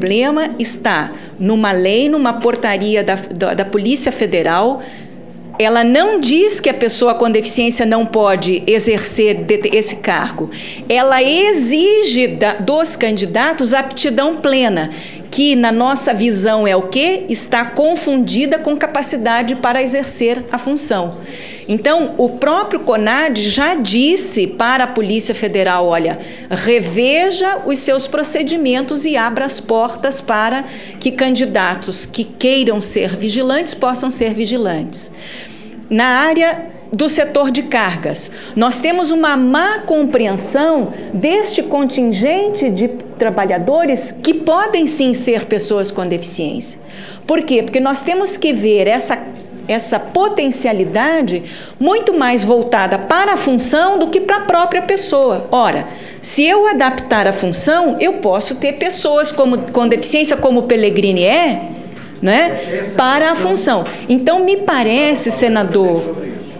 problema está numa lei, numa portaria da Polícia Federal. Ela não diz que a pessoa com deficiência não pode exercer esse cargo. Ela exige dos candidatos aptidão plena, que na nossa visão é o quê? Está confundida com capacidade para exercer a função. Então, o próprio CONAD já disse para a Polícia Federal, olha, reveja os seus procedimentos e abra as portas para que candidatos que queiram ser vigilantes possam ser vigilantes. Na área do setor de cargas, nós temos uma má compreensão deste contingente de trabalhadores que podem sim ser pessoas com deficiência. Por quê? Porque nós temos que ver essa potencialidade muito mais voltada para a função do que para a própria pessoa. Ora, se eu adaptar a função, eu posso ter pessoas com deficiência, como o Pellegrini né, para a função. Então, me parece, senador,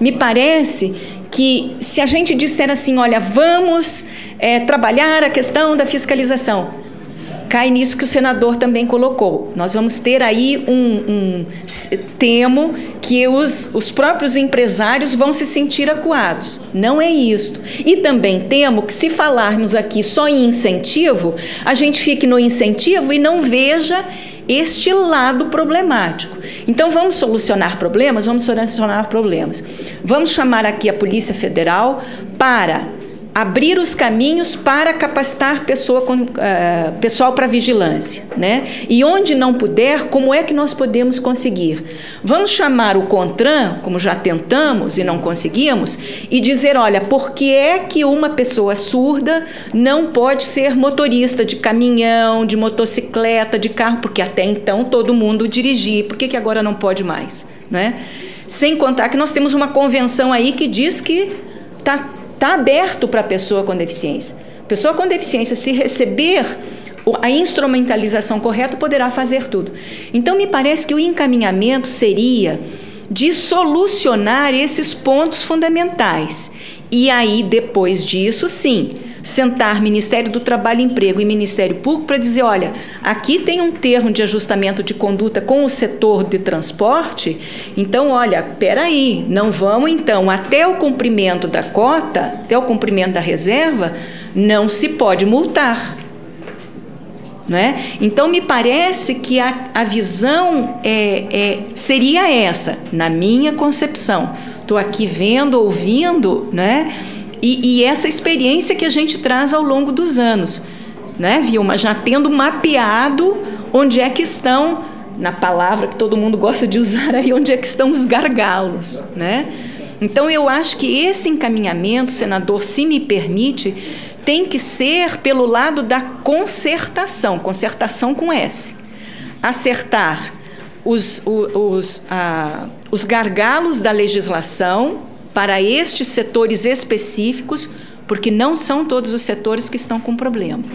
que se a gente disser assim, olha, vamos trabalhar a questão da fiscalização, cai nisso que o senador também colocou. Nós vamos ter aí temo que os próprios empresários vão se sentir acuados. Não é isto. E também temo que, se falarmos aqui só em incentivo, a gente fique no incentivo e não veja este lado problemático. Então, vamos solucionar problemas? Vamos solucionar problemas. Vamos chamar aqui a Polícia Federal para abrir os caminhos para capacitar pessoal para vigilância, né? E onde não puder, como é que nós podemos conseguir? Vamos chamar o CONTRAN, como já tentamos e não conseguimos, e dizer, olha, por que é que uma pessoa surda não pode ser motorista de caminhão, de motocicleta, de carro, porque até então todo mundo dirigia, por que agora não pode mais, né? Sem contar que nós temos uma convenção aí que diz que está aberto para a pessoa com deficiência. Pessoa com deficiência, se receber a instrumentalização correta, poderá fazer tudo. Então, me parece que o encaminhamento seria de solucionar esses pontos fundamentais. E aí, depois disso, sim, sentar Ministério do Trabalho e Emprego e Ministério Público para dizer, olha, aqui tem um termo de ajustamento de conduta com o setor de transporte, então, olha, peraí, não vamos, então, até o cumprimento da cota, até o cumprimento da reserva, não se pode multar. Não é? Então, me parece que a visão seria essa, na minha concepção. Estou aqui vendo, ouvindo, né? E essa experiência que a gente traz ao longo dos anos, né, Vilma? Já tendo mapeado onde é que estão, na palavra que todo mundo gosta de usar aí, onde é que estão os gargalos, né? Então, eu acho que esse encaminhamento, senador, se me permite, tem que ser pelo lado da concertação com S. Acertar os gargalos da legislação para estes setores específicos, porque não são todos os setores que estão com problema.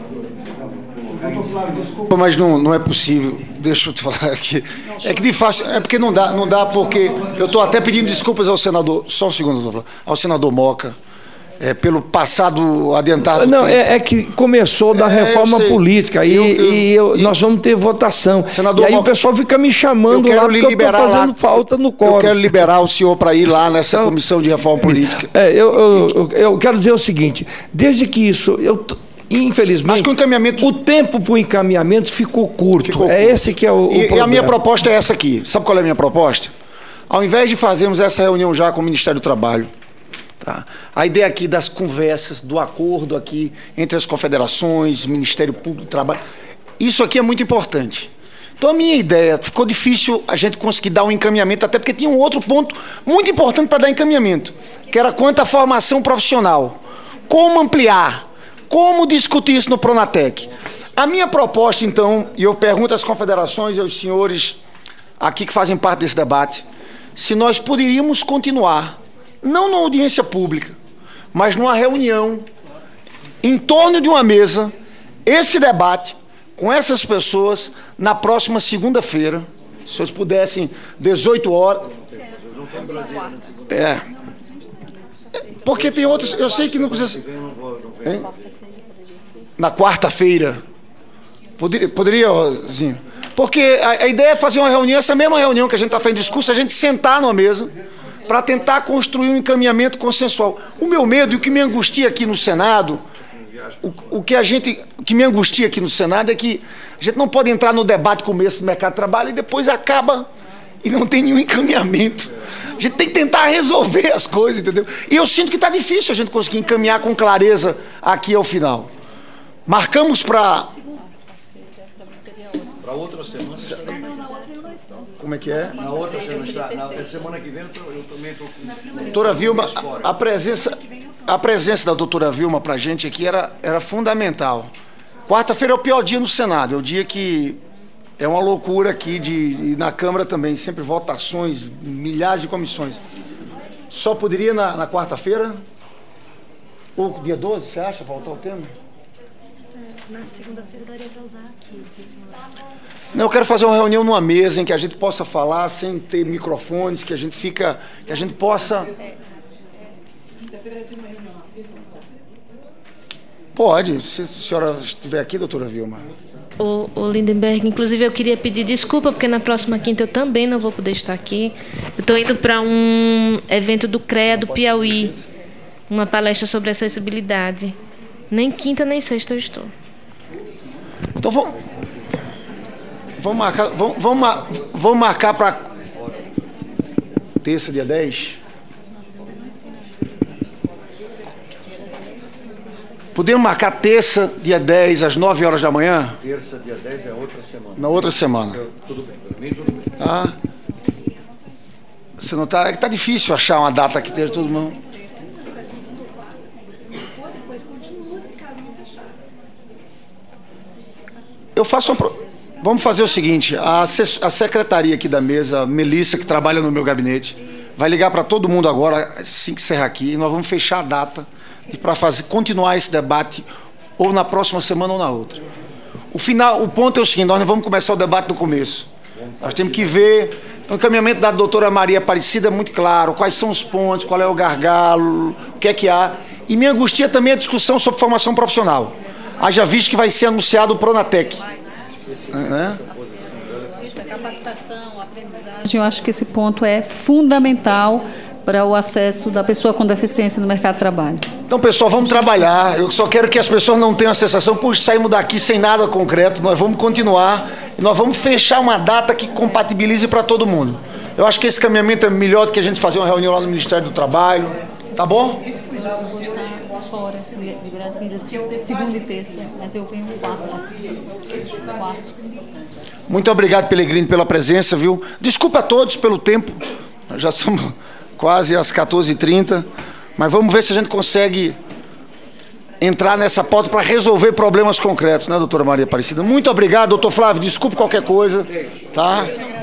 Mas não é possível, deixa eu te falar aqui, é que de fato, é porque não dá porque eu estou até pedindo desculpas ao senador, só um segundo, ao senador Moca, pelo passado adiantado. Não, é que começou da reforma política nós vamos ter votação. Senador, e aí o pessoal fica me chamando lá porque eu estou fazendo falta no quórum. Eu quero liberar o senhor para ir lá nessa comissão de reforma política. Eu quero dizer o seguinte, desde que isso... Infelizmente, mas que o encaminhamento... o tempo para o encaminhamento ficou curto. Esse que é o problema. E a minha proposta é essa aqui. Sabe qual é a minha proposta? Ao invés de fazermos essa reunião já com o Ministério do Trabalho, tá? A ideia aqui das conversas, do acordo aqui entre as confederações, Ministério Público do Trabalho, isso aqui é muito importante. Então, a minha ideia, ficou difícil a gente conseguir dar um encaminhamento, até porque tinha um outro ponto muito importante para dar encaminhamento, que era quanto à formação profissional. Como ampliar? Como discutir isso no Pronatec? A minha proposta, então, e eu pergunto às confederações e aos senhores aqui que fazem parte desse debate, se nós poderíamos continuar, não numa audiência pública, mas numa reunião, em torno de uma mesa, esse debate com essas pessoas na próxima segunda-feira, se vocês pudessem, 18 horas... Porque tem outros... Eu sei que não precisa... Hein? Na quarta-feira. Poderia, Zinho? Porque a ideia é fazer uma reunião, essa mesma reunião que a gente está fazendo discurso, a gente sentar numa mesa para tentar construir um encaminhamento consensual. O meu medo e o que me angustia aqui no Senado, o que me angustia aqui no Senado é que a gente não pode entrar no debate começo do mercado de trabalho e depois acaba e não tem nenhum encaminhamento. A gente tem que tentar resolver as coisas, entendeu? E eu sinto que está difícil a gente conseguir encaminhar com clareza aqui ao final. Marcamos para outra semana. Como é que é? Na outra semana, na semana que vem eu também estou com... Doutora Vilma, a presença da doutora Vilma para a gente aqui era fundamental. Quarta-feira é o pior dia no Senado, é o dia que é uma loucura aqui, e na Câmara também, sempre votações, milhares de comissões. Só poderia na quarta-feira? Ou dia 12, você acha, voltar o tema? Na segunda-feira daria para usar aqui, Não, eu quero fazer uma reunião numa mesa em que a gente possa falar sem ter microfones, que a gente possa... Pode, se a senhora estiver aqui, doutora Vilma. O Lindenberg, inclusive eu queria pedir desculpa, porque na próxima quinta eu também não vou poder estar aqui. Eu estou indo para um evento do CREA do Piauí, uma palestra sobre acessibilidade. Nem quinta nem sexta eu estou. Então vamos marcar para terça, dia 10? Podemos marcar terça, dia 10, às 9 horas da manhã? Terça, dia 10 é outra semana. Na outra semana. Tudo bem, para mim tudo bem. Ah, você não está... Está difícil achar uma data que esteja todo mundo... Eu faço uma... Vamos fazer o seguinte, a secretaria aqui da mesa, a Melissa, que trabalha no meu gabinete, vai ligar para todo mundo agora, assim que encerrar aqui, e nós vamos fechar a data para continuar esse debate ou na próxima semana ou na outra. O ponto é o seguinte, nós não vamos começar o debate do começo. Nós temos que ver... O encaminhamento da doutora Maria Aparecida é muito claro, quais são os pontos, qual é o gargalo, o que é que há. E me angustia também a discussão sobre formação profissional. Haja visto que vai ser anunciado o Pronatec. Capacitação, aprendizagem. Eu acho que esse ponto é fundamental para o acesso da pessoa com deficiência no mercado de trabalho. Então, pessoal, vamos trabalhar. Eu só quero que as pessoas não tenham a sensação, puxa, saímos daqui sem nada concreto. Nós vamos continuar e nós vamos fechar uma data que compatibilize para todo mundo. Eu acho que esse caminhamento é melhor do que a gente fazer uma reunião lá no Ministério do Trabalho. Tá bom? Eu vou estar fora de Brasília, segunda e terça, mas eu venho quarta. Muito obrigado, Pellegrini, pela presença, viu? Desculpa a todos pelo tempo, já somos quase às 14h30, mas vamos ver se a gente consegue entrar nessa pauta para resolver problemas concretos, né, doutora Maria Aparecida? Muito obrigado, doutor Flávio, desculpe qualquer coisa, tá?